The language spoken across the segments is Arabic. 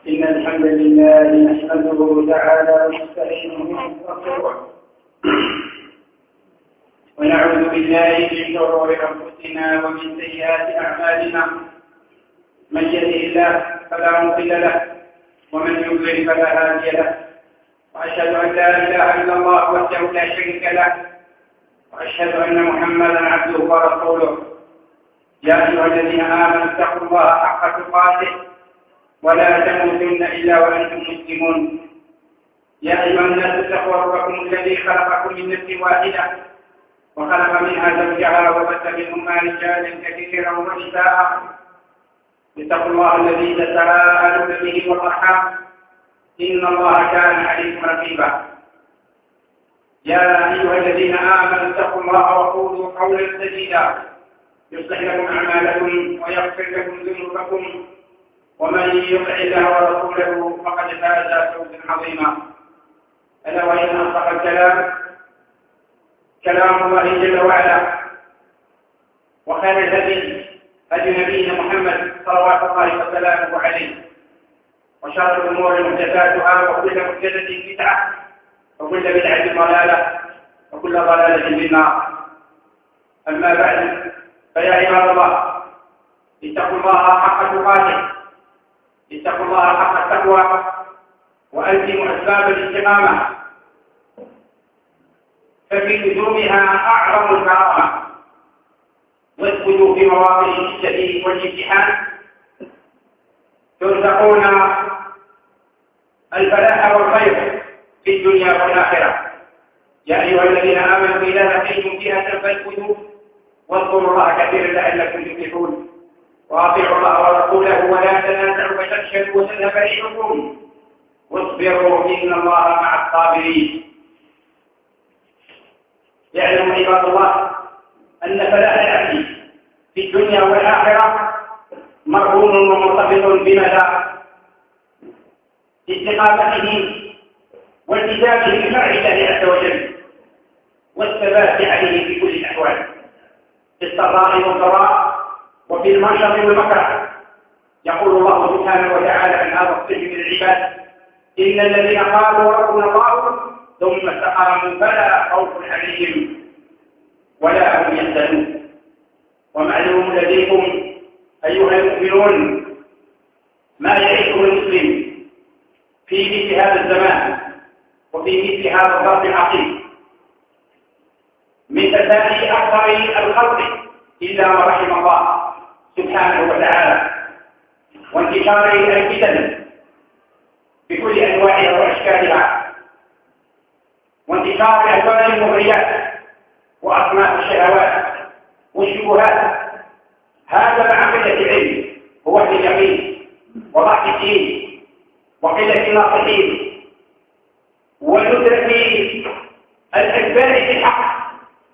إن الحمد لله نحمده تعالى ونستعينه ونستغفره ونعوذ بالله من شرور أنفسنا ومن سيئات أعمالنا. من يهده الله فلا مضل له ومن يضلل فلا هادي له، وأشهد أن لا إله إلا الله وحده لا شريك له، وأشهد أن محمدا عبده ورسوله. يا أيها الذين آمنوا اتقوا الله حق تقاته ولا تموتن إلا وأنتم مسلمون. يا أيها الناس اتقوا ربكم الذي خلقكم من نفس واحدة وخلق منها زوجها وبث منهما رجالا كثيرا ونساء. اتقوا الله الذي تساءلون به والأرحام إن الله كان عليكم رقيبا. يا أيها الذين آمنوا اتقوا الله وقولوا قولا سديدا يصلح لكم أعمالكم ويغفر لكم ذنوبكم، ومن يطع الله ورسوله فقد فاز فوزا عظيما. ألا وإن أصدق الكلام كلام الله جل وعلا، وخير الهدي هدي نبينا محمد صلوات الله وسلامه عليه، وشر الأمور محدثاتها وكل محدثة بدعة وكل بدعة ضلالة وكل ضلالة في النار. أما بعد، فيا عباد الله اتقوا الله حق تقاته، اتقوا الله حق التقوى وألزموا أسباب الاستقامة، ففي لزومها أعظم الكرامة. واسكتوا في مواطن الشديد والامتحان ترزقون الفلاح والخير في الدنيا والآخرة. يا أيها الذين آمنوا إذا لقيتم فئة فاثبتوا واذكروا الله كثيرا لعلكم تفلحون. وأطيعوا الله ورسوله ولا تنازعوا فتفشلوا وتذهب ريحكم واصبروا إن الله مع الصابرين. يعلم عباد الله أن فلاح العبد في الدنيا والآخرة مرهون ومرتبط بمدى استقامته والتزامه بشرع الله عز وجل والثبات عليه في كل الأحوال، في السراء والضراء وفي المنشط والمكره. يقول الله سبحانه وتعالى عن هذا الصنف من العباد: إن الذين قالوا ربنا الله ثم استقاموا فلا خوف عليهم ولا هم يحزنون. ومعلوم لديكم أيها المؤمنون ما يعيشه المسلم في مثل هذا الزمان وفي مثل هذا الظرف العقيم من تساهل أكثر الخلق إلا ما رحم الله سبحانه وتعالى، وانتشار الفتن بكل أنواعها وأشكالها، وانتشار ألوان المغريات وأصناف الشهوات والشبهات. هذا مع قلة العلم هو اليقين وضعف الدين وقلة الناصحين وندرة الأكبار في الحق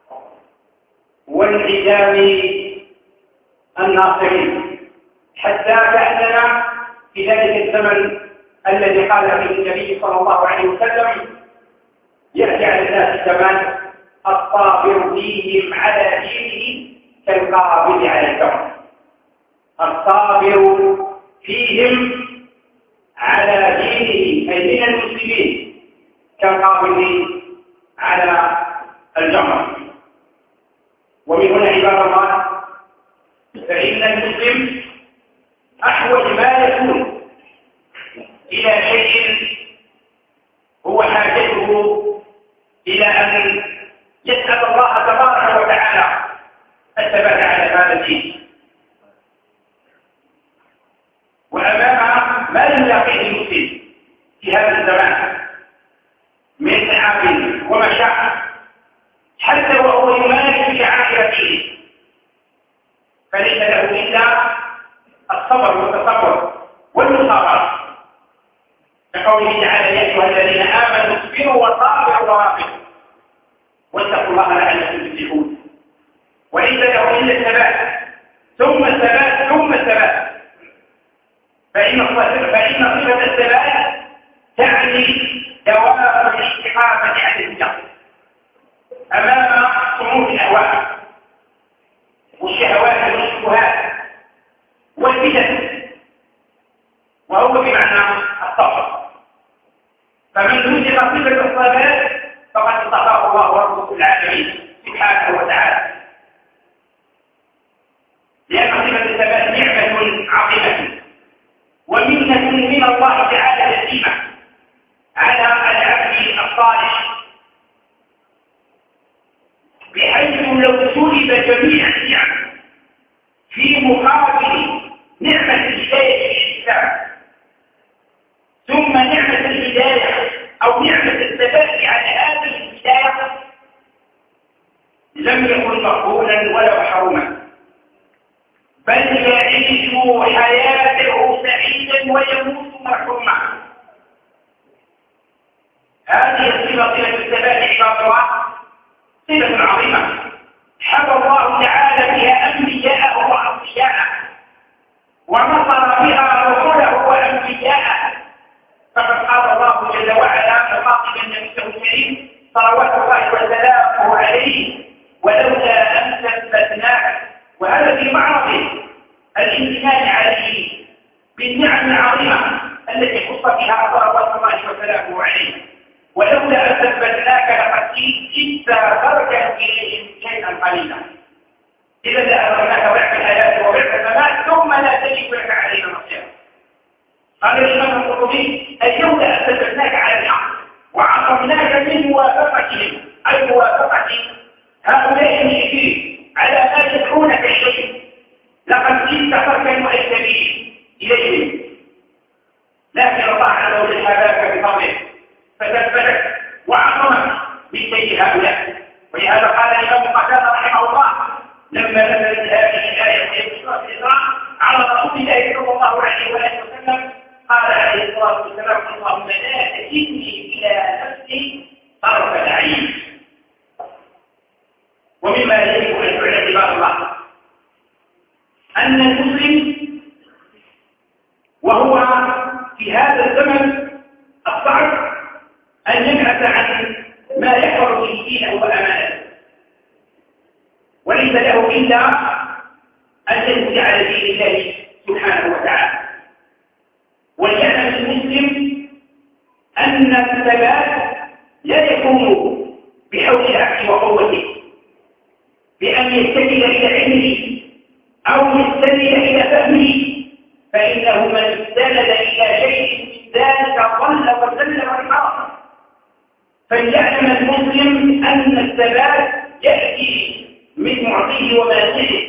وانعدام الناصرين، حتى كأننا في ذلك الزمن الذي قال فيه النبي صلى الله عليه وسلم: يأتي على الناس الزمان الصابر فيهم على دينه كالقابض على الجمر. الصابر فيهم على دينه أي من المسلمين كالقابض على الجمر. ومن هنا عباد الله فإن المسلم أحوج ما يكون إلى شيء هو حاجته إلى أن يسأل الله تبارك وتعالى الثبات على هذا الدين. وأمام ما يلاقيه المسلم في هذا الزمان من تعب ومشاعر حتى وهو يمارس شعائر فيه، فليس له إلا الصبر والتصبر والمصابرة، كقوله تعالى: يا أيها الذين آمنوا اصبروا وصابروا ورابطوا واتقوا الله لعلكم تفلحون. وليس له إلا الثبات ثم الثبات ثم الثبات، فإن صفة الثبات تعني دوام الاستقامة على الجهل أمام صمود الأهواء والشهوات والشبهات والفتن، وهو بمعنى مقابل نعمة الهداية في الإسلام ثم نعمة الهداية أو نعمة الثبات على هذه الهداية لم يكن مقبولا ولو حرما، بل يعيش حياته سعيدا ويموت محروما. هذه الصفة صلة الثبات عباد الله صفة عظيمة حب الله تعالى بها أنبياءه وأصفياءه ونصر بها رسله وأنبياءه، فقد قال الله جل وعلا مخاطبا نبيه الكريم صلوات الله وسلامه عليه: ولولا أن ثبتناك. وهذا في معرض الامتنان عليه بالنعم العظيمة التي خص بها صلوات الله وسلامه عليه. ولولا أن ثبتناك لقد جئت تركن إليهم شيئا قليلا، إذا لأخذناك ضعف الحياة وضعف الممات ثم لا تجد لك علينا نصيرا. قال الإمام القرطبي: أي لولا أن ثبتناك على الحق وعصمناك من موافقتهم، أي موافقة هؤلاء المشركين على ما يدعونك إليه، لقد جئت تركن أي سبيل إليهم، لكن الله عز وجل هداك بفضله فثبتك وعصمك من كيد هؤلاء. ولهذا قال الإمام قتادة رحمه الله لما نزلت هذه الآية في سورة الإسراء على رسول الله صلى الله عليه وآله وسلم، قال عليه الصلاة والسلام: اللهم لا تكلني إلى نفسي طرفة عين. ومما يجب أن تعلم عباد الله أن المسلم وهو في هذا الزمن الصعب أن يبحث عن ما يحفظ به دينه وأمانته، وليس له إلا أن يثبت على دين الله سبحانه وتعالى. وليعلم المسلم أن الثبات لا يكون بحول العقل وقوته، بأن يستند إلى علمه أو يستند إلى فهمه، فإنه من استند إلى شيء من ذلك ضل وزل وانحرف. فليعلم المسلم أن الثبات يأتي من معطيه ومانعه،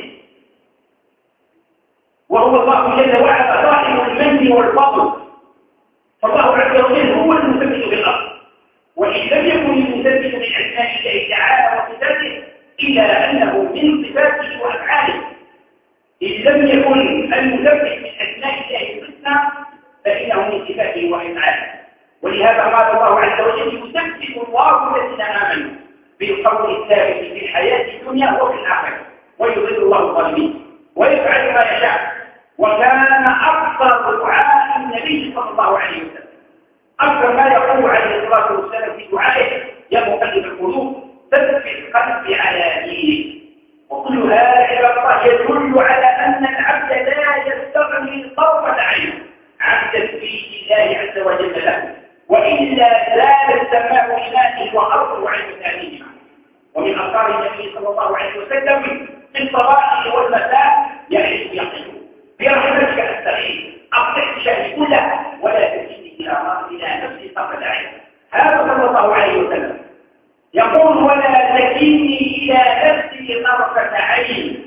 وهو الله جل وعلا صاحب المن والفضل، فالله عز وجل هو المثبت بالأرض. وإن لم يكن المثبت من أسماء الله تعالى وصفاته إلا أنه من صفاته وأفعاله. إن لم يكن المثبت من أسماء الله الحسنى فإنه من صفاته وأفعاله. ولهذا قال الله عز وجل: يثبت الله الذين آمنوا بالقول الثابت في الحياة الدنيا وفي الآخرة ويضل الله الظالمين ويفعل ما يشاء. وكان أكثر دعاء النبي صلى الله عليه وسلم، أكثر ما يقول عليه الصلاة والسلام في دعائه: يا مقلب القلوب ثبت قلبي على دينك. وكل هذا عباد الله يدل على أن العبد لا يستغني طرفة عين عن تثبيت الله عز وجل له، وإلا زال السماء إيمانه وأرضه عن مثالهما. ومن أخبار النبي صلى الله عليه وسلم في الصباح والمساء: يعيش يقين برحمتك أستغيث، أقطع شهري كله ولا تكلني إلى نفسي طرفة عين. هذا صلى الله عليه وسلم يقول: ولا تكلني إلى نفسي طرفة عين.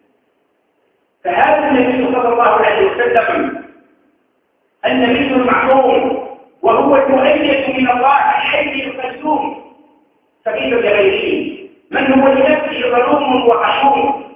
فهذا النبي صلى الله عليه وسلم النبي المعصوم، وهو المؤيد من الله الحي القيوم، فكيف بغيره من هو لنفسه ظلوم وقشور؟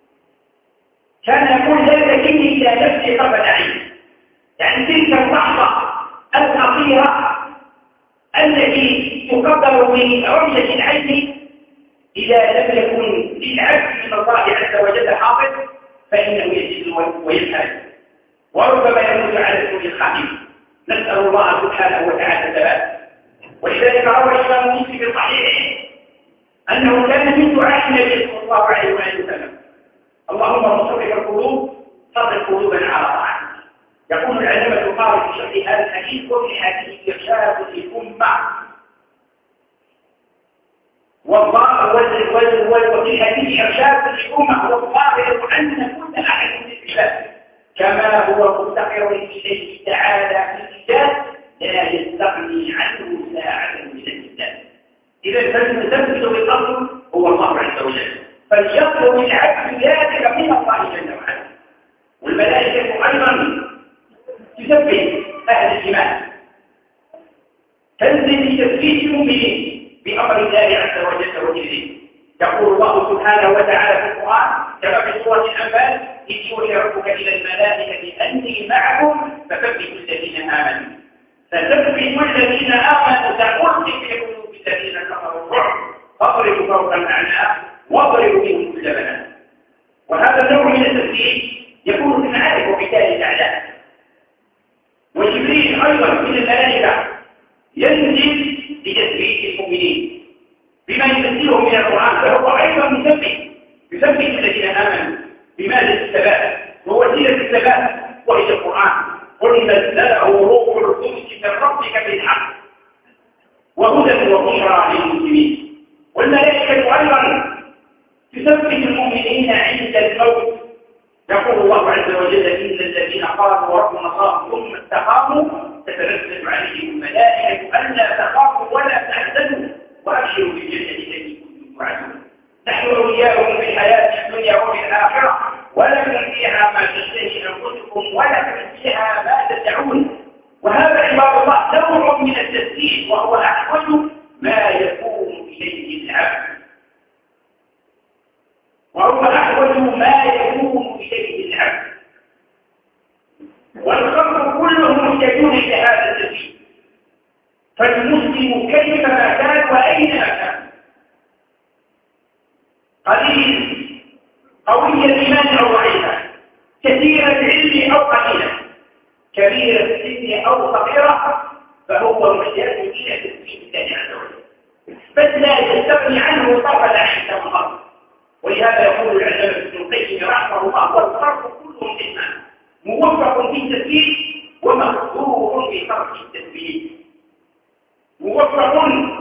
كان يقول: لا تكلني إلى نفسي طرفة عين، يعني تلك اللحظة الأخيرة التي تقدر برمية العين إذا لم يكن للعبد من الله عز وجل حافظ فإنه يجد ويفعل، وربما يموت على الكل الخفيف. نسأل الله سبحانه وتعالى الثبات. ولذلك روى الإمام مسلم في صحيحه أنه كان من دعاء النبي صلى الله عليه وسلم: اللهم مصرف القلوب صرف قلوبنا على طاعتك. يقول العلامة القارئ في شرح هذا الحديث: وفي حديث إرشاد الأمة والله وفي حديث إرشاد الأمة والظاهر أن كل أحد من العباد كما هو مفتقر إليه تعالى في الإيجاد لا يستغني عنه ساعة من الإنسان. إذا فالمثبت بالأصل هو الله عز وجل، فليطلب العبد ذلك من الله جل وعلا. والملائكة أيضا تسبح أهل الإيمان، تنزل لتثبيت المؤمنين بأمر الله عز وجل وجله. يقول الله سبحانه وتعالى في القرآن كما في سورة الأنفال: إذ يوحي ربك إلى الملائكة أني معكم فثبتوا الذين آمنوا. فثبتوا الذين آمنوا سألقي في قلوب الذين كفروا الرعب فاضربوا فوق الأعناق واضربوا منهم كل بنان. وهذا النوع من التثبيت يكون في المعارف وقتال الأعداء. وجبريل أيضا من الملائكة ينزل لتثبيت المؤمنين بما ينزله من القرآن، فهو أيضا يثبت الذين آمنوا بماذا الثبات ووسيلة الثبات وهي القرآن. قل نزله روح القدس من ربك بالحق وهدى وبشرى للمسلمين. والملائكة أيضا تثبت المؤمنين عند الموت. يقول الله عز وجل: إن الذين قالوا ربنا الله ثم استقاموا تتنزل عليهم الملائكة ألا تخافوا ولا تحزنوا وأبشروا بالجنة التي كنتم توعدون. نحن أولياؤكم في الحياة الدنيا وفي الآخرة ولكم فيها ما تشتهي أنفسكم ولكم فيها ما تدعون. وهذا عباد الله نوع من التثبيت، وهو أحوج ما يكون إليه العبد، وهو أحوج ما يكون إليه العبد. والخلق كلهم محتاجون إلى هذا التثبيت. فالمسلم كيفما كان وأينما كان، قليل قوي الإيمان أو ضعيفا، كثير العلم أو قليلا، كبير السن أو صغيرة، فهو محتاج إلى تثبيت الله عز وجل، بل لا يستغني عنه طرف العين كما قال. ولهذا يقول العلامة ابن القيم رحمه الله: والخلق كلهم إيمان موفق في التثبيت ومخذوف في ترك التثبيت. موفق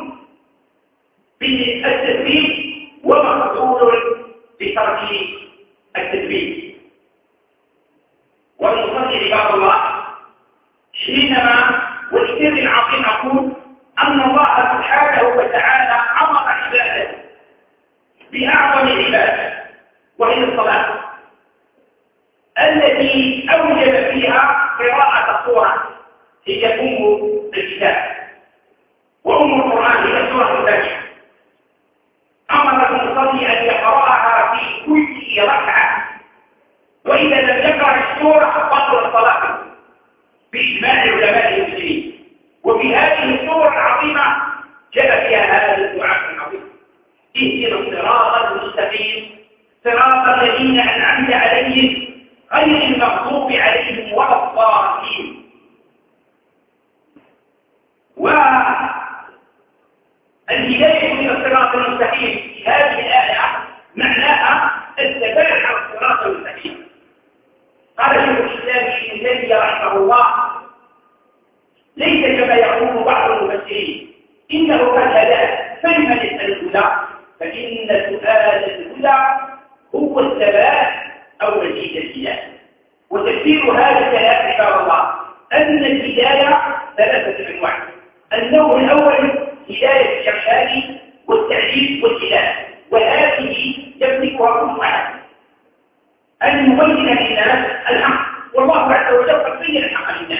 بالتثبيت ومخذول بترك التثبيت. والمصلي عباد الله حينما والسر العظيم أقول أن الله سبحانه وتعالى أمر عباده بأعظم عباده وهي الصلاة، التي أوجب فيها قراءة السورة هي أم الكتاب، وأم القرآن هي السورة الفاتحة. أمر المصلي أن يقرأها في كل ركعة، وإذا لم يقرأ السورة بطلت صلاته بإجماع علماء المسلمين. وفي هذه السورة العظيمة جاء فيها هذا الدعاء العظيم: اهدنا الصراط المستقيم صراط الذين أنعمت عليهم غير المغضوب عليهم ولا الضالين. والهداية إلى الصراط المستقيم في هذه الآية معناها الثبات على الصراط المستقيم. قال شيخ الإسلام ابن تيمية رحمه الله: ليس كما يقول بعض المفسرين إنه قد هداه فلمن يسأل الهدى، فإن سؤال الهدى هو الثبات أو مزيد الهداية. وتفسير هذا الكلام عباد الله أن الهداية ثلاثة أنواع: النوع الأول هداية الإرشاد والتعليم والهداية، وهذه يملكها كل أحد، أن يبين للناس الحق، والله عز وجل قد بين الحق للناس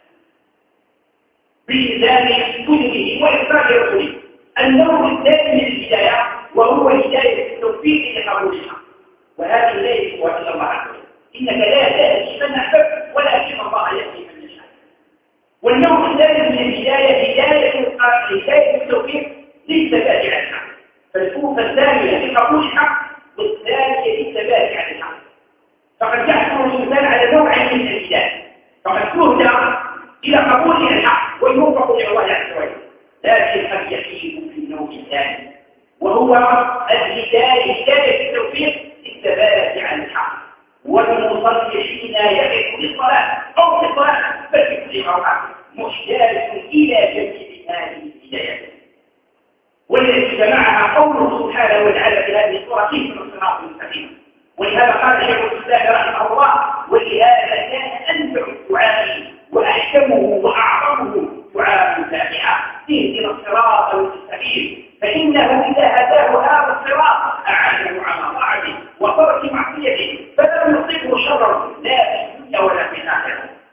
بإنزال كتبه وإخراج رسله. النوع الثاني من الهداية وهو هداية التوفيق لقبول الحق، وهذه لا يملكها إلا الله عز وجل. إنك لا تهدي من أحببت ولكن الله يهدي من يشاء. والنوع الثالث من الهداية هداية التوفيق للثبات على الحق، فالكوفة الثانية لقبول الحق والثانية للثبات على الحق. فقد يحصل الإنسان على نوع من الهداية، فقد تهدى إلى قبول الحق ويوفق إلى الله عز وجل، لكن قد يحيد في النوع الثاني وهو هداية التوفيق للثبات على الحق. والمصلي حين يقف للصلاة أو في الصلاة بل في كل مرة محتاج إلى جميع هذه الهدايات، والتي جمعها قوله سبحانه وتعالى في هذه السورة: اهدنا الصراط المستقيم. ولهذا قال شيخ الإسلام رحمه الله: ولهذا كان أنفع الدعاء وأحكمه وأعظمه دعاء الفاتحة: اهدنا الصراط المستقيم، فإنه إذا هداه هذا الصراط أعانه على طاعته وترك معصيته، فلم يصيبه شر لا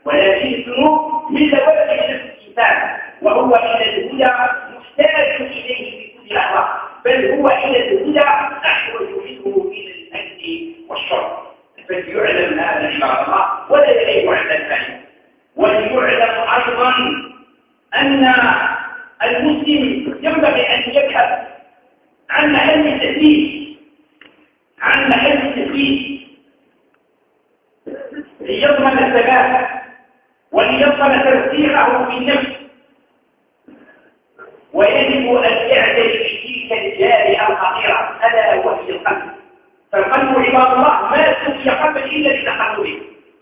ولكن الذنوب من لوازم نفس الإنسان، وهو إلى الهدى محتاج إليه في كل لحظة، بل هو إلى الهدى أحوج منه إلى الأكل والشرب. فليعلم هذا عباد الله ولا يليق على الثاني. وليعلم أيضا أن المسلم ينبغي أن يبحث عن محل التثبيت، ليضمن الثبات وليضمن ترسيخه في النفس. ويجب أن يعتني بتلك الجارية الخطيرة ألا وهي القلب. فالقلب عباد الله ما سمي قلبا إلا بتقلبه،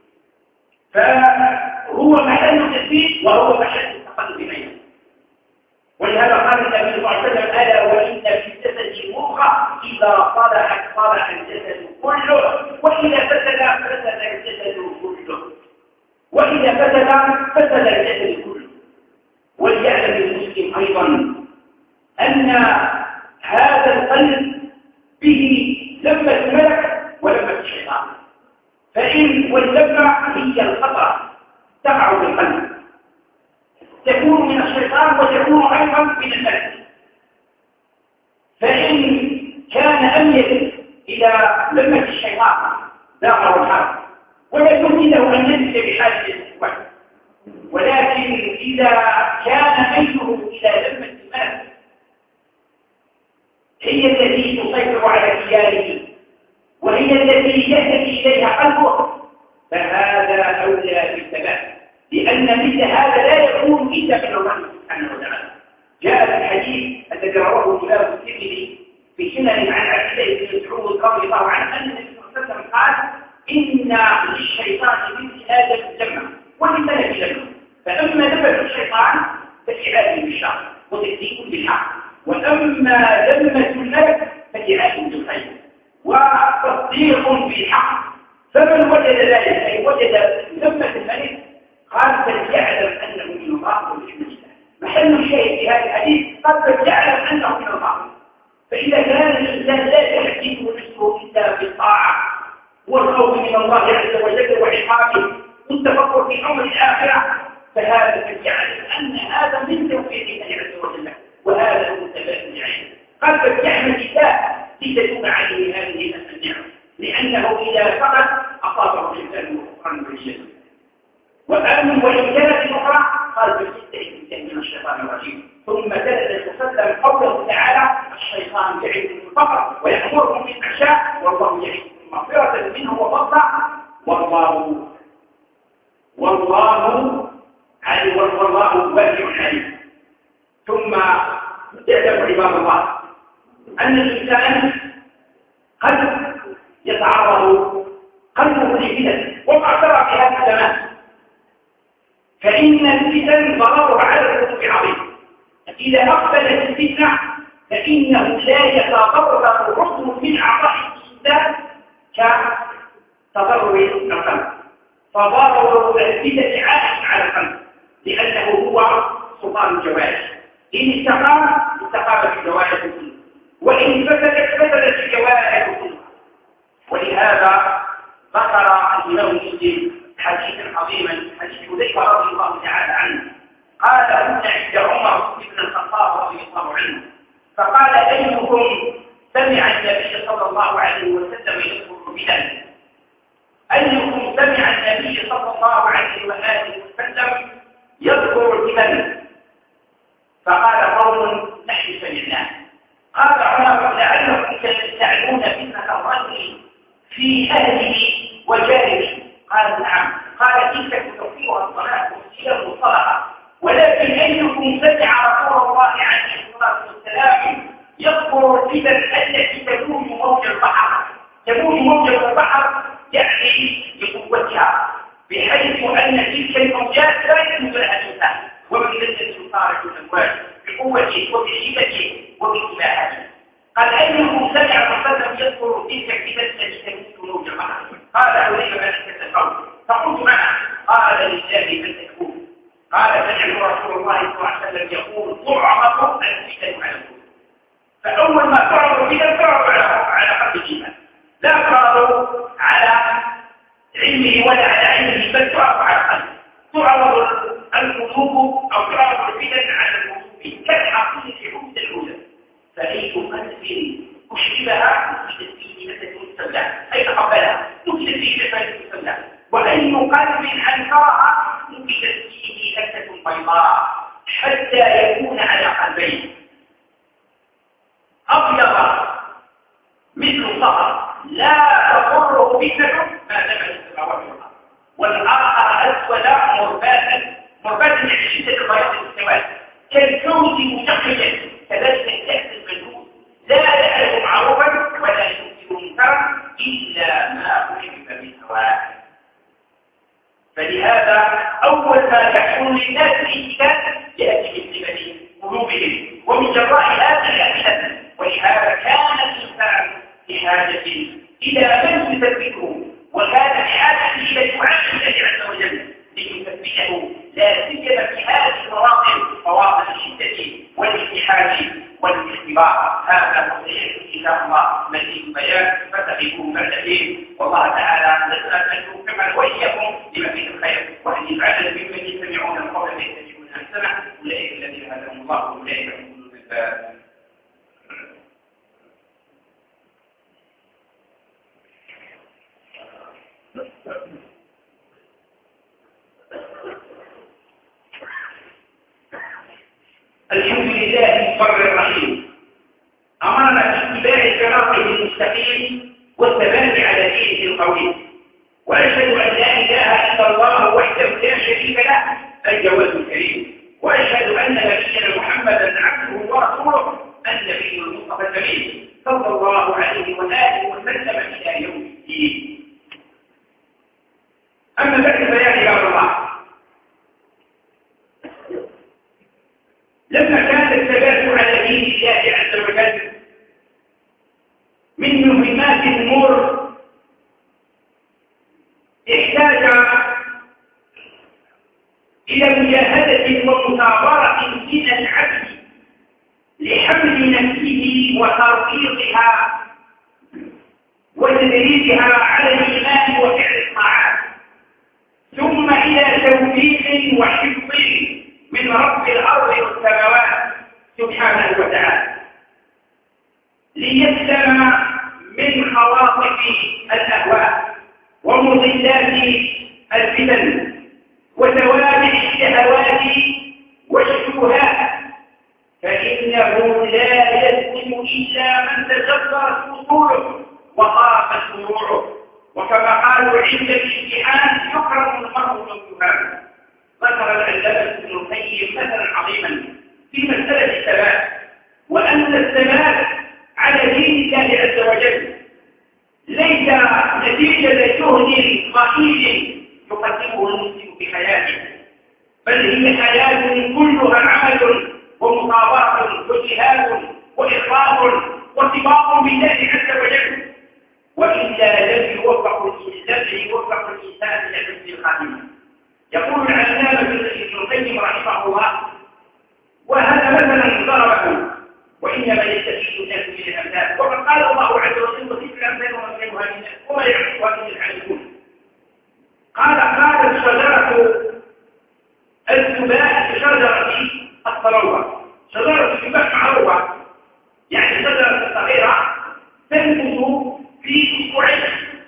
فهو محل التثبيت وهو محل التقلب بينه. ولهذا قال النبي صلى الله عليه وسلم: ألا وإن في الجسد مضغة إذا صلحت صلح الجسد كله، وإذا فسد فسد الجسد كله، وإذا فسد الجسد كله. وليعلم المسلم أيضا أن هذا القلب به لمة الملك ولمة الشيطان، واللمة هي الخطأ تقع بالقلب، تكون من الشيطان وتكون أيضا من الملك. فإن كان أميل إلى لمة الشيطان داخل الحرب ولا يمكن له أن ينزل بحاجة الإخوان، ولكن إذا كان ميله إلى لمة الملك هي التي تسيطر على خياله وهي التي يهتدي إليها قلبه، فهذا أولى بالثبات، لأن مثل هذا لا يكون إلا من الله سبحانه وتعالى. جاء في الحديث الذي رواه الإمام الترمذي في سنن عن عبد الله بن مسعود رضي الله عنه أن النبي صلى الله عليه وسلم قال: إن للشيطان مثل آدم الجنة وللملك جنة، فأما لمة الشيطان فإعادة بالشر وتكذيب بالحق، وأما لمة الملك فإعادة بالخير وتصديق بالحق. فمن وجد ذلك أي وجد لمة الملك قال: فليعلم أنه من الله وبحمد الله. محل الشيء في هذا الحديث قد فليعلم أنه من الله. فإذا كان الإنسان لا يحدث نفسه إلا بالطاعة والخوف من الله عز وجل وعقابه والتفكر في أمر الآخرة، فهذا فليعلم أن هذا من توفيق الله عز وجل، وهذا هو الثبات العين. قد فليحمد الله لتتوب عليه هذه النعم، لأنه إذا فقد أصابه الإنسان وفقرا بالجسد. وإن كانت الأخرى قال: فاستعذ بالله من الشيطان الرجيم. ثم تلد وسلم قوله تعالى: الشيطان يعدكم الفقر ويأمركم بالفحشاء والله يعدكم مغفرة منه وفضلا والله عليم واسع عليم. ثم تعلم عباد الله أن الإنسان قد يتعرض قلبه لفتن، وقع ترى في هذا الزمان، فإن الفتن ضررها على القلوب عظيم. إذا أقبلت الفتنة فإنه لا يتضرر ركن من أعضاء الإنسان كتضرر القلب، فضرر الفتن عائد على القلب، لأنه هو سلطان الجوارح. إن استقامت الجوارح كلها، وإن فسدت الجوارح كلها. ولهذا ذكر الإمام مسلم حديثا عظيما، حديث حذيفة رضي الله تعالى عنه قال: كنا عند عمر بن الخطاب رضي الله عنه، فقال: أيكم سمع النبي صلى الله عليه وسلم يذكر بذلك؟ أيكم سمع النبي صلى الله عليه وآله وسلم يذكر بذلك؟ فقال قوم: نحن سمعناه. قال عمر: لعلكم تستعلون فتنة الرجل في أهله وجاره. قال: نعم. قال: تلك تكفيها الصلاة والصيام والصدقة. ولكن أيكم سمع رسول الله عليه الصلاة والسلام يذكر الفتن التي تموج موج البحر؟ تموج موج البحر يعني بقوتها، بحيث أن تلك الموجات لا يمكن لها الإنسان، ومن الذي يصارع الأمواج بقوته وبشدته وباتباعه. قال: أيكم سمع رسول يذكر تلك الفتن التي تموج موج البحر؟ قال: أولئك ما تتكلم. فقلت: معه. قال: لله من تكون. قال: سمعت رسول الله صلى الله عليه وسلم يقول: تعرض الفتن على الكل. فأول ما تعرض الفتن تعرض على قلب الإيمان، لا تعرض على علمه ولا على علمه، بل تعرض على قلبه. تعرض القلوب أو تعرض الفتن على القلوب كالحقيقة حدود الهدى، فأي قلب أشربها نكتت فيه نكتة سوداء أي تقبلها نكتت فيه نكتة سوداء، وأي قلب أنكرها نكتت فيه نكتة بيضاء، حتى يكون على قلبين أبيض مثل الصخر لا تضره فتنة ما دامت السماوات والأرض، والآخر أسود مرباتا يعني شدة البياض والسواد كالكوز مشققا، كذلك الكأس الملبوس لا يعرف معروفا ولا ينكر منكرا إلا ما أحب من هواه. فلهذا أول ما يحصل للناس الإنسان يأتي بصفة قلوبهم ومن جراء هذه الأمثلة، ولهذا كان الإنسان بحاجة إلى من يثبته، وكان بحاجة إلى دعاء الله عز وجل ليثبته، لا سيما في هذه مواطن الشدة والازدحام والاختبار. هذا وسيأتي إن شاء الله مزيد بيان فتقفوا بعد حين، والله تعالى نسأل أن يوفقنا وإياكم لما فيه الخير، وأن يجعلنا ممن يستمعون القول فيتبعون أحسنه، أولئك الذين هداهم الله وأولئك هم الهدى. الحمد لله البر الرحيم، أمرنا باتباع صراطه المستقيم والثبات على دينه القويم، وأشهد أن لا إله إلا الله وحده لا شريك له الجواد الكريم، وأشهد أن نبينا محمدا عبده ورسوله النبي المصطفى الكريم صلى الله عليه وآله وسلم إلى يوم الدين. أما بعد فيا عباد الله، لما كان الثبات على دين الله عز وجل من مهمات الأمور احتاج إلى مجاهدة ومثابرة من العبد لحمل نفسه وتربيطها وتدريبها على الإيمان وفعل الطاعات، ثم إلى توفيق وحفظ من رب الأرض والسماوات سبحانه وتعالى ليسلم من خواطف الأهواء ومضلات الفتن وتوابع الشهوات والشبهات، فإنه لا يسلم إلا من تجبرت أصوله وخافت فروعه، وكما قالوا عند الامتحان يكرم المرء والسهام. ذكر العلامة ابن القيم مثلا عظيما في مسألة الثبات، وأن الثبات على دين الله عز وجل ليس نتيجة جهد ضئيل يقدمه المسلم في حياته، بل هي حياة كلها عمل ومصابرة وجهاد وإخلاص وارتباط بالله عز وجل، وإلا لم يوفق الإنسان لحسن الخاتمة. يقول العلامة ابن القيم رحمه الله، وهذا مثلا ضربه وإنما يستفيد الناس من الأمثال، وقد قال الله عز وجل وفي الأمثال وما يعرفها من العالمون. قالت شجرة التباع شجرة الصروة، شجرة التباع معروفة يعني شجرة صغيرة تنبت في أسبوعين،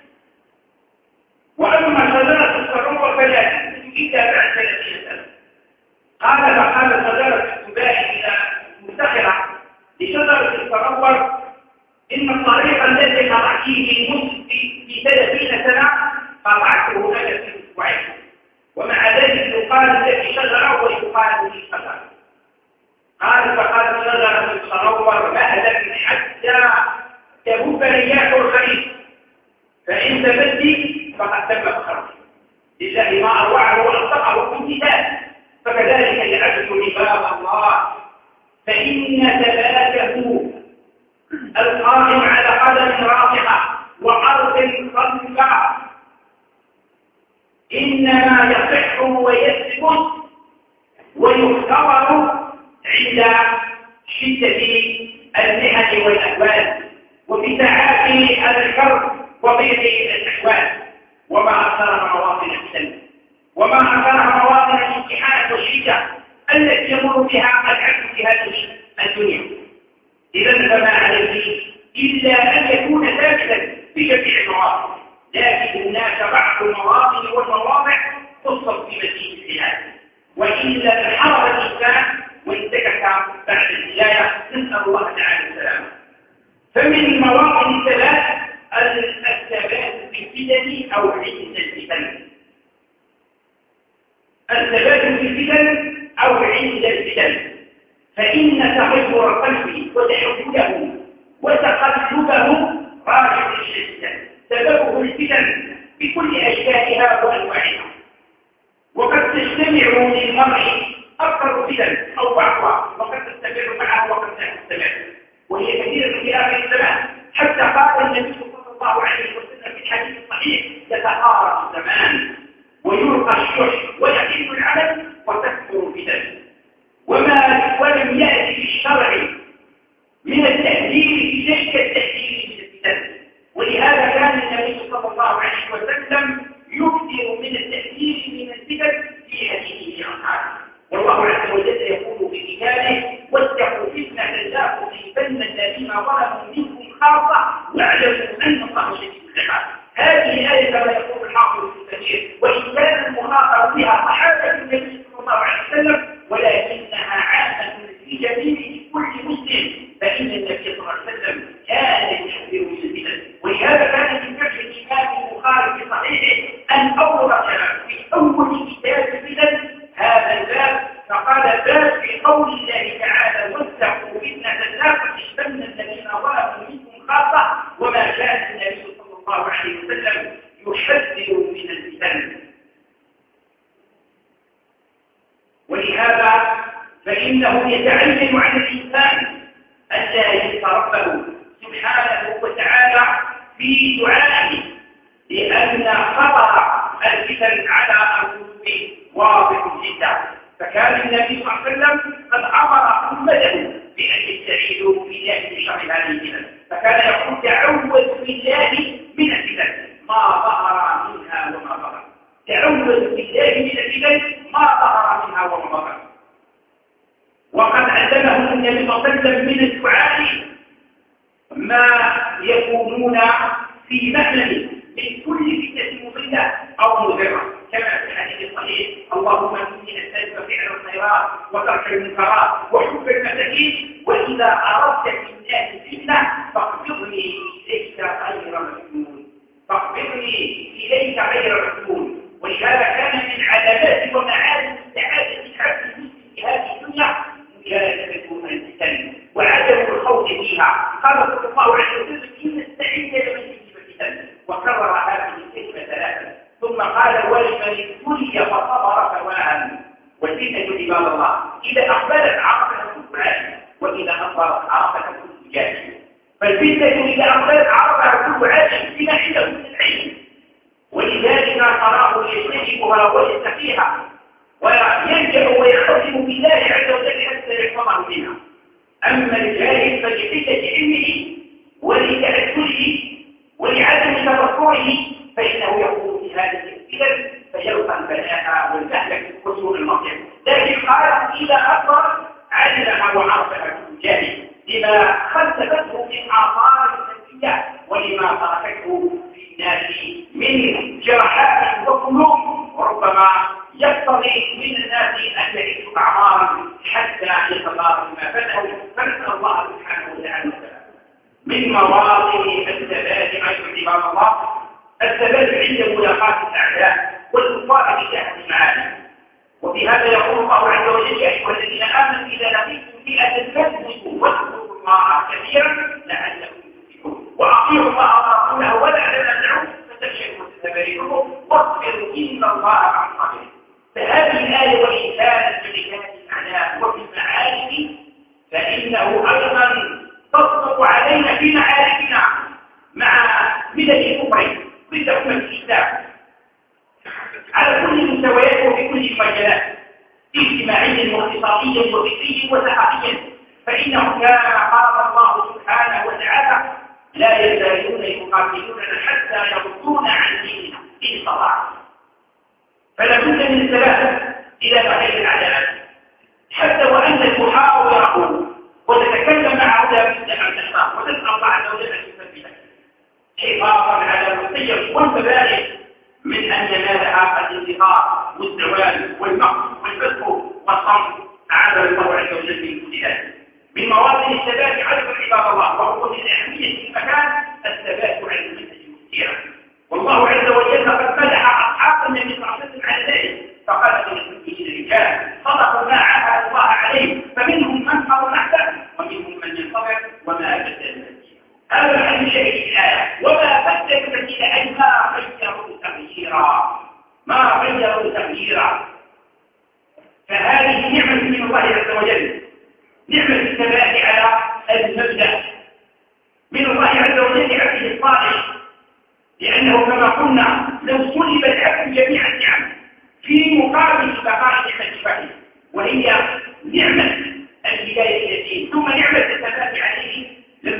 وأما شجرة الصروة فلا إلا بعد 30 سنة. فقال شجرة التباع إذا مفتخرة لشجرة الصروة إن الطريق الذي قطعتيه في 30 سنة قطعته أنا في أسبوعين، ومع ذلك يقال لك شجرة ويقال لي شجرة. فقال شجرة الصروة مهلا حتى تهب رياح الخريف، فإن تبدي فقد تم الخرج لله ما أروعه وأصدقه امتثال. فكذلك العبد عباد الله، فإن ثباته القائم على قدم راسخة وأرض صلبة إنما يصح ويثبت ويختبر عند شدة المحن والأهوال وفي ساعات الكرب وضيق الأحوال، وما أكثرها مواطن الفتن وما أكثرها مواطن الوحيدة التي يمر بها العبد في هذه الدنيا. إذا فما عليه إلا أن يكون ثابتا في جميع المواطن، لكن هناك بعض المواطن والمواضع خصت في مسيح الحياة، وإلا انحرف الإنسان وانتكس بعد الهداية. نسأل الله تعالى السلامة. فمن المواطن الثلاث الثبات في الفتن أو عند الفتن. الثبات في الفتن أو عند الفتن، فإن تغير القلب وتحوله وتقلبه راجع للفتن، سببه الفتن بكل أشكالها وأنواعها. وقد تجتمع للمرء أكثر فتن أو بعضها، وقد تستمر معه وقد لا تستمر، وهي كثيرة في آخر الزمان. حتى قال النبي صلى الله عليه وسلم في الحديث الصحيح: يتقارب الزمان ويلقى الشح ويقل العمل وتكثر الفتن. ولم يأتي في الشرع من التهديد في ذلك التهديد من الفتن، ولهذا كان النبي صلى الله عليه وسلم يكثر من التهديد من الفتن في حديثه عن هذا. والله عز وجل يقول في كتابه: واتقوا فتنة لا تصيبن الذين ظلموا منكم خاصة واعلموا أن الله شديد العقاب. هذه آية كما يقول الحافظ ابن كثير: وإن كان المخاطب بها صحابة النبي صلى الله عليه وسلم ولكنها عامة في جميع كل مسلم، فإن النبي صلى الله عليه وسلم كان يحذر من الفتن. ولهذا كان من فقه الإمام البخاري في صحيحه أن أورد في أول كتاب الفتن هذا الباب، فقال: باب في قول الله تعالى: واتقوا فتنة لا تصيبن الذين ظلموا منكم خاصة. وما كان النبي صلى الله عليه وسلم يحذر من الفتن. ولهذا فإنه يتعين على الإنسان أن لا ينسى ربه سبحانه وتعالى في دعائه، لأن خطر الفتن على القلوب واضح جدا. فكان النبي صلى الله عليه وسلم قد أمر أمته بأن يستعيذوا بالله من شر هذه الفتن، فكان يقول: تعوذ بالله من الفتن ما ظهر منها وما بطن. تعوذ بالله من الفتن ما ظهر منها وما بطن. وقد علمه النبي صلى الله عليه وسلم من الدعاء ما يكونون في مأمن من كل فتنة مضلة أو مضرة، كما في الحديث الصحيح: اللهم إني أسألك فعل الخيرات وترك المنكرات وحب المساكين، وإذا أردت في الناس فتنة فاقبضني إليك غير مفتون. فاقبضني إليك غير مفتون. ولهذا كان من علامات ومعالم السعادة العبد المسلم في هذه الدنيا مجالسة الفتن وعدم الخوض فيها. قال صلى الله عليه وسلم: إن السعيد لمن يجب الفتن، وكرر هذه الكلمة ثلاثة، ثم قال: ولمن ابتلي فصبر فواها. والفتنة عباد الله إذا أقبلت عرفتها كل عالم، وإذا أقبلت عرفتها كل جاهل. فالفتنة إذا أقبلت عرفتها كل عالم بما عنده من العلم، ولذلك تراه يجتنبها ويتقيها وينجح ويعتصم بالله عز وجل حتى يحفظه منها. أما الجاهل فلقلة علمه ولتأثره ولعدم تفكره فإنه يكون في هذه الفتن فيلقى البلاء والمهلك وسوء المصير. لكن قال: إذا أكبر علمها وعرفها كل جاهل لما خلفته من آثار النفسية ولما تركته في الناس من جراحات وقلوب، وربما يقتضي من الناس أن يعيشوا أعمارا حتى يتضاروا ما فاتهم. فنسأل الله سبحانه وتعالى من مواطن الثبات عباد الله الثبات عند ملاقاة الأعداء والكفار بشأن المعاني. وفي هذا يقول الله عز وجل: يا أيها الذين آمنوا إذا لقيتم فئة فاثبتوا واذكروا الله كثيرا لعلكم تفلحون، وأطيعوا الله ورسوله ولا تنازعوا فتفشلوا وتذبروا واصبروا إن الله مع الصابرين. فهذه الآية وإن كانت بلسان الأعداء وفي المعارك فإنه أيضا تصدق علينا في معاركنا مع ملل الكفر ضد أمة الإسلام على كل المستويات وفي كل المجالات، اجتماعيا واقتصاديا وفكريا وثقافيا. فإنه كان قال الله سبحانه وتعالى: لا يزالون يقاتلوننا حتى يردونا عن ديننا إن استطاعوا. فلا بد من الثبات إذا بقيت العدالة. تحاوره وتتكلم معه لا بد أن تحفظ وتسأل الله عز وجل أن يثبتك حفاظا على القيم والمبادئ من أن ينالها الانتقام والزوال والمقت والفسق والصمت. أعاذنا الله عز وجل من كل ذلك. من مواطن الثبات على عباد الله وهو من أهمية المكان الثبات على المنهج المسيرة. والله عز وجل قد مدح أصحاب النبي صلى الله عليه وسلم على ذلك فقال من المؤمنين رجال صدقوا ما عاهدوا الله عليه فمنهم من قضى نحبه ومنهم من ينتظر وما بدل تبديلا. هذا الحديث شهيد الآية وما بدل تبديلا أي ما غيروا تغييرا ما غيروا تغييرا. فهذه نعمة من الله عز وجل نعمة الثبات على المبدأ من الله عز وجل عبده الصالح لأنه كما قلنا لو سلب العبد جميع النعم في مقابل بقاء نعمة وهي نعمة الهداية إلى الدين ثم نعمة الثبات عليه لم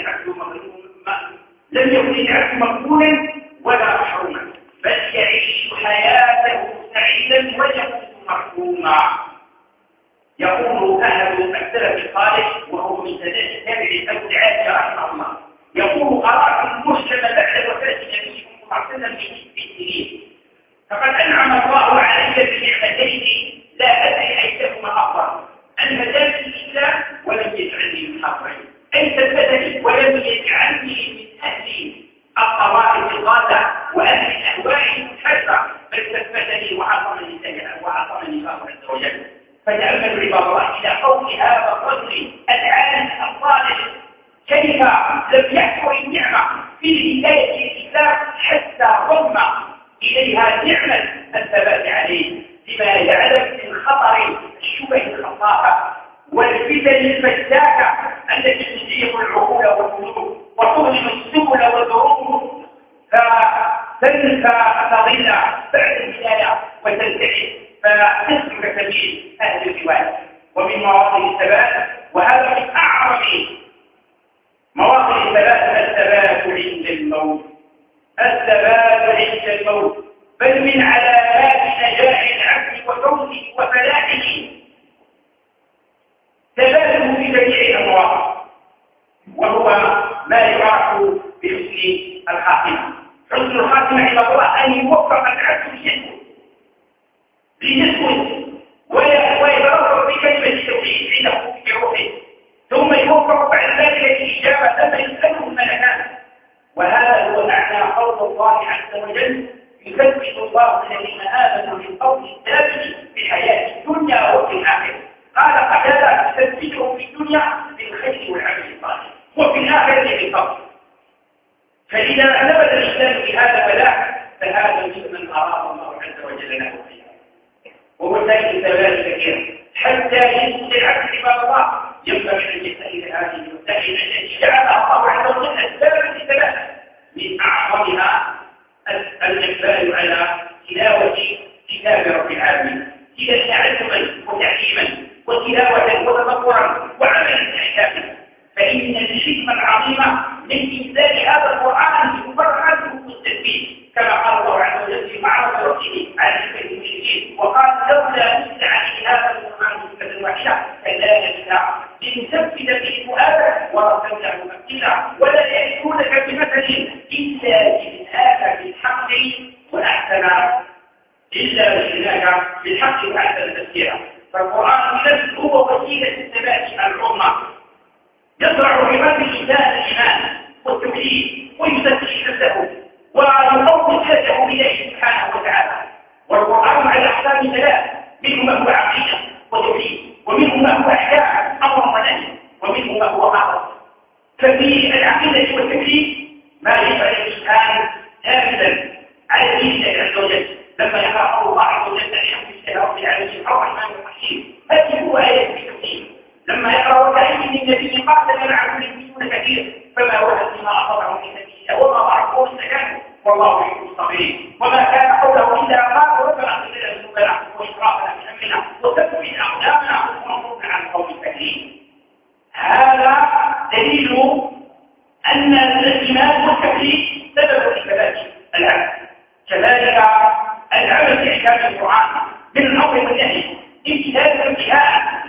يكن العبد مقبولا ولا محروما بل يعيش حياته سعيدا ويكون مرحوما. يقول أهل السلف الصالح وهو من تابع أبو العالي رحمه الله يقول أراكم مسلما بعد وفاة نبيكم صلى الله عليه وسلم بالسنين فقد أنعم الله علي بنعمتين لا أدري أيهما أفضل أن هداني الإسلام ولم يجعلني من حقه أي ثبتني ولم يجعلني من أهل الطوائف الغالة وأهل الأهواء المنحرفة بل ثبتني وعصمني الله عز وجل. فتأملوا عباد الله إلى قول هذا الرجل العالم الصالح كيف لم يحصل النعمة في هداية الإسلام حتى ضم إليها نعمة الثبات عليه لما يعلم من خطر الشبه الخطافة والفتن الفتاكة التي تزيغ العقول والقلوب وتظلم السبل والدروب فتنسى تضل بعد الهداية وتنتهي فتسلك سبيل أهل الرواية. ومن مواطن الثبات وهذا من أعظم مواطن الثبات عند الموت الثبات عند الموت بل من علامات نجاح العبد وفوزه وفلاحه ثباته في جميع المواقف وهو ما يعرف بحسن الخاتمة. حسن الخاتمة عباد الله أن يوفق العبد ليسكت ويترفع بكلمة التوحيد عنده في روحه ثم يوفق بعد ذلك الإجابة لما يسأله الملكان. وهذا هو معنى قول الله عز وجل يثبت الله الذين آمنوا بالقول الثابت في الحياة الدنيا وفي الآخرة. قال قتادة يثبتهم في الدنيا بالخير والعمل الصالح وفي الآخرة بالفضل. فإذا ثبت الإسلام بهذا فهذا ممن أراد الله عز وجل له خيرا وهو ذلك الثبات كثيرا حتى يسقط العبد عباد الله ينبغي أن يستعيد هذه المستحيل التي جعلها الله عز وجل أسبابا للثبات من أعظمها الإقبال على تلاوة كتاب رب العالمين تعلما وتعليما وتلاوة وتدبرا وعملا إحكاما. فإن الحكمة العظيمة من إنزال هذا القرآن بمبرهاته والتثبيت كما قال الله عز وجل في معرض ربه على المشركين وقال لولا نزل عليه هذا القرآن جملة واحدة كذلك لنثبت به فؤادك ورسلناه تثبيتا ولا يأتونك بمثل إلا جئناك بالحق وأحسن تفسيرا. فالقرآن نفسه هو وسيلة الثبات العظمى يزرع في قلب الإنسان الإيمان والتوحيد ويزكي نفسه ويقوي ذاته إليه سبحانه وتعالى. والقرآن على أحكام ثلاث منه ما هو عقيدة وتوحيد ومنه ما هو أحكام أمر ونهي ومنه ما هو أمر. ففي العقيدة والتوحيد ما يجعل الإنسان ثابتا على دين الله عز وجل لما يقرأ الله عز وجل أن يحفظ رب العالمين الرحمن الرحيم. هذه هو آية التوحيد. لما يقرأ وكأي من النبي قاتل معه المسلمون كثير فما وهن بما أصابهم في سبيل الله وما ضعفوا استكانوا والله يحب الصابرين. وما كان قوله إلا قال ربنا اغفر لنا ذنوبنا وإسرافنا في أمرنا وثبت أقدامنا وانصرنا على القوم الكافرين. هذا دليل أن الإيمان والتوحيد سبب لثبات العبد. كذلك العمل بأحكام القرآن من الأمر والنهي امتثال الانتهاء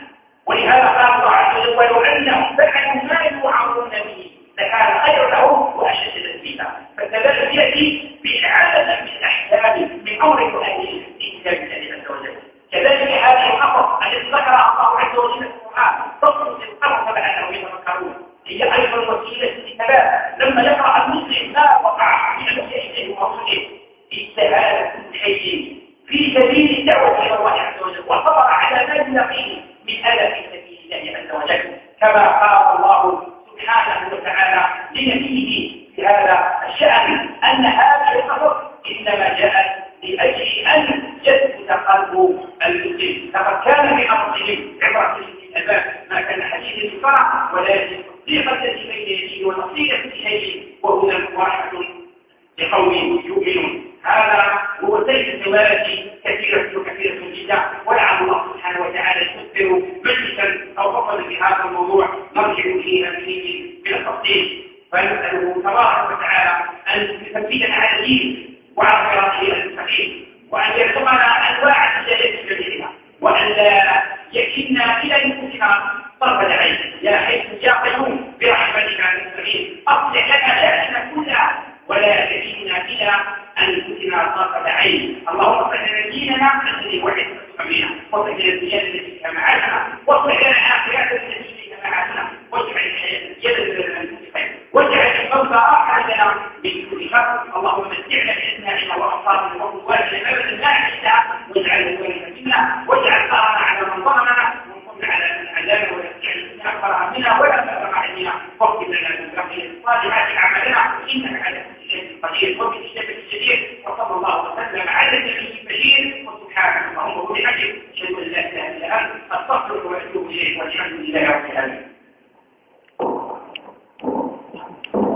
ولهذا قال الله عز وجل ولو انهم فعلوا ما يوعظون به لكان خير لهم واشد تثبيتا. فالتدرس ياتي باعاده من الاحكام من امر اهل في كتاب الله عز وجل. كذلك هذه القصص التي ذكرها الله عز وجل في القران تصل القصص لانهم يتفكرون هي ايضا وسيله للثبات. لما يقرا المسلم ما وقع في شيء ومصير استهانه كل شيء في سبيل الدعوه الى الله عز وجل وصبر على ما يلاقيه من اذى في سبيل الله عز وجل، كما قال الله سبحانه وتعالى لنبيه في هذا الشأن أن هذه القصص إنما جاءت لأجل أن يثبت قلب المسلم. لقد كان في أمرهم عبرة للألباب ما كان حديث الفرع ولكن تصديق الذي بين يديه ونصيحة إليه وهدى ورحمة لقوم يؤمنون. هذا هو سيد الزواج كثيرة جدا، ولعل الله سبحانه وتعالى يكثر مجلسا أو فصل في هذا الموضوع نرجع فيه فيه من التفصيل. فنسأله تبارك وتعالى أن يثبتنا على الدين وعلى صراطه المستقيم، وأن يرزقنا أنواع الهداية جميعها، وأن لا يكلنا إلى أنفسنا طرفة عين. يا حي يا قيوم برحمتك نستغيث أصلح لنا شأننا كلها ولا تكلنا إلى أنفسنا طرفة عين. اللهم اصلح لنا ديننا الذي وحدت أمرنا، واصلح لنا الديانة التي فيها معاشنا، واصلح لنا آخرتنا التي فيها معاشنا، واجعل الحياة زيادة لنا من كل خير، واجعل الموت راحة لنا من كل شر. اللهم متعنا بأسماعنا وأبصارنا وقواتنا أبدا لا نحسها، واجعل الوارث منا، واجعل ثارنا على من ظلمنا، وانصرنا على من عذابنا، ولا تجعل أكبر همنا ولا تبر علينا، واغفر لنا من بقية الصالحات أعمالنا إنك على كل شيء قدير.